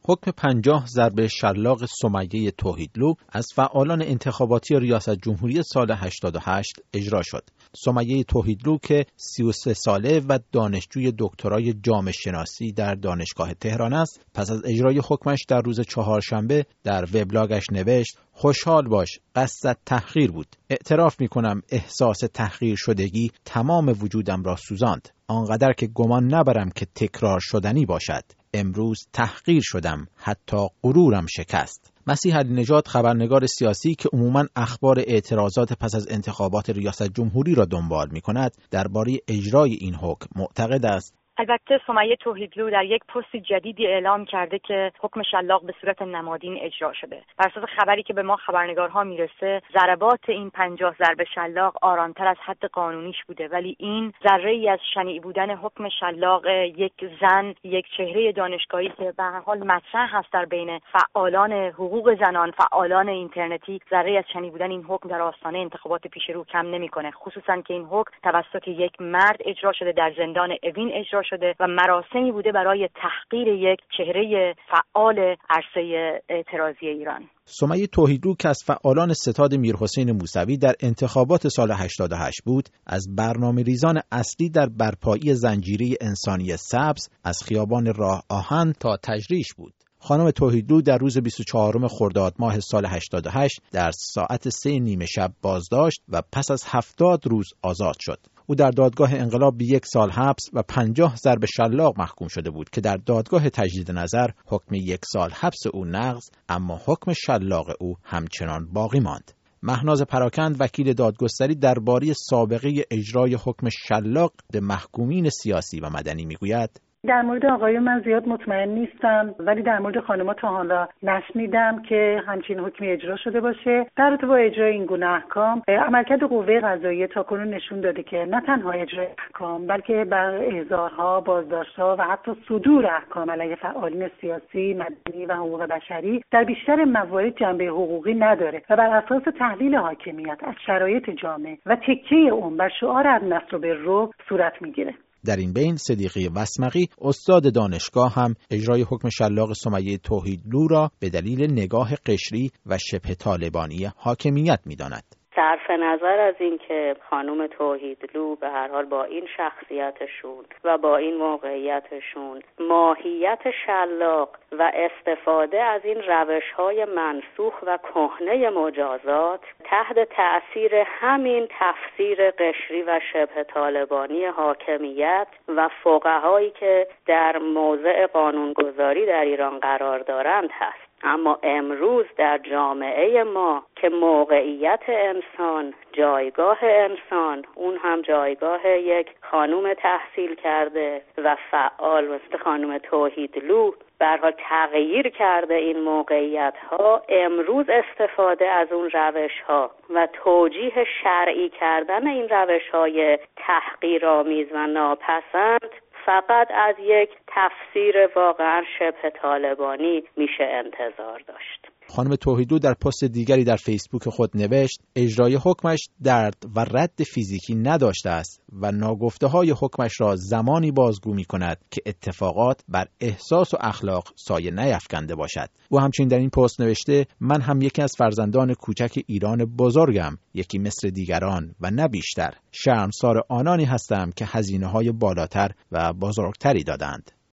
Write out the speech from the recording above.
حکم 50 ضرب شلاق سمیه توحیدلو از فعالان انتخاباتی ریاست جمهوری سال 88 اجرا شد. سمیه توحیدلو که 33 ساله و دانشجوی دکترای جامعه شناسی در دانشگاه تهران است، پس از اجرای حکمش در روز چهارشنبه در وبلاگش نوشت: خوشحال باش، قصد تحقیر بود. اعتراف میکنم احساس تحقیر شدگی تمام وجودم را سوزاند، آنقدر که گمان نبرم که تکرار شدنی باشد. امروز تحقیر شدم، حتی غرورم شکست. مسیح علی نژاد، خبرنگار سیاسی که عموماً اخبار اعتراضات پس از انتخابات ریاست جمهوری را دنبال می‌کند، درباره اجرای این حکم معتقد است: البته سمیه توحیدلو در یک پست جدیدی اعلام کرده که حکم شلاق به صورت نمادین اجرا شده. بر اساس خبری که به ما خبرنگارها میرسه، ضربات این 50 ضرب شلاق آرامتر از حد قانونیش بوده، ولی این ذره‌ای از شنیع بودن حکم شلاق یک زن، یک چهره دانشگاهی که به هر حال مطرح هست در بین فعالان حقوق زنان، فعالان اینترنتی، ذره‌ای از شنیع بودن این حکم در آستانه انتخابات پیش رو کم نمی‌کنه، خصوصا که این حکم توسط یک مرد اجرا شده، در زندان اوین اجرا شده و مراسمی بوده برای تحقیر یک چهره فعال عرصه اعتراضی ایران. سمیه توحیدلو که از فعالان ستاد میرحسین موسوی در انتخابات سال 88 بود، از برنامه‌ریزان اصلی در برپایی زنجیره انسانی سبز از خیابان راه آهن تا تجریش بود. خانم توحیدلو در روز 24 خرداد ماه سال 88 در ساعت 3:30 شب بازداشت و پس از 70 روز آزاد شد. او در دادگاه انقلاب به 1 سال حبس و 50 ضرب شلاق محکوم شده بود که در دادگاه تجدید نظر حکم 1 سال حبس او نقض، اما حکم شلاق او همچنان باقی ماند. مهناز پراکند، وکیل دادگستری، درباره سابقه اجرای حکم شلاق به محکومین سیاسی و مدنی میگوید: در مورد آقایون من زیاد مطمئن نیستم، ولی در مورد خانم‌ها تا حالا نشنیدم که همچین حکمی اجرا شده باشه. در رابطه با اجرای این گونه احکام، عملکرد قوه قضاییه تاکنون نشون داده که نه تنها اجرای احکام، بلکه بر احضارها، بازداشت‌ها و حتی صدور احکام علیه فعالین سیاسی، مدنی و حقوق بشری در بیشتر موارد جنبه حقوقی نداره و بر اساس تحلیل حاکمیت از شرایط جامعه و تکیه اون بر شعار النصر و بالرعب صورت میگیره. در این بین صدیقی وسمقی، استاد دانشگاه، هم اجرای حکم شلاق سمیه توحیدلو را به دلیل نگاه قشری و شبه طالبانی حاکمیت می‌داند. صرف نظر از این که خانم توحیدلو به هر حال با این شخصیتشون و با این موقعیتشون ماهیت شلاق و استفاده از این روش‌های منسوخ و کهنه مجازات تحت تأثیر همین تفسیر قشری و شبه طالبانی حاکمیت و فقهایی که در موضع قانونگذاری در ایران قرار دارند هست. اما امروز در جامعه ما که موقعیت انسان، جایگاه انسان، اون هم جایگاه یک خانم تحصیل کرده و فعال مثل خانم توحیدلو، به هر حال تغییر کرده این موقعیت ها، امروز استفاده از اون روش ها و توجیه شرعی کردن این روش های تحقیرآمیز و ناپسند فقط از یک تفسیر واقعا شبه طالبانی میشه انتظار داشت. خانم توحیدلو در پست دیگری در فیسبوک خود نوشت: اجرای حکمش درد و رد فیزیکی نداشته است و ناگفته‌های حکمش را زمانی بازگو می‌کند که اتفاقات بر احساس و اخلاق سایه نیفکنده باشد. او همچنین در این پست نوشته: من هم یکی از فرزندان کوچک ایران بزرگم، یکی مثل دیگران و نه بیشتر. شرمسار آنانی هستم که هزینه‌های بالاتر و بزرگتری دادند.